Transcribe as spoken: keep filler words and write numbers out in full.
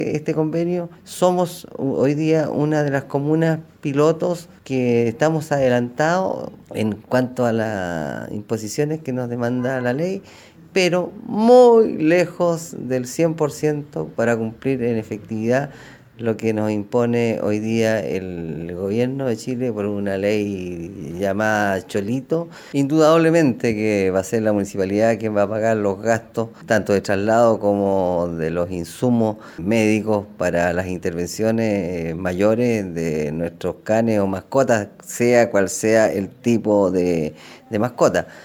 Este convenio, somos hoy día una de las comunas pilotos que estamos adelantados en cuanto a las imposiciones que nos demanda la ley, pero muy lejos del cien por ciento para cumplir en efectividad lo que nos impone hoy día el gobierno de Chile por una ley llamada Cholito. Indudablemente que va a ser la municipalidad quien va a pagar los gastos tanto de traslado como de los insumos médicos para las intervenciones mayores de nuestros canes o mascotas, sea cual sea el tipo de, de mascota.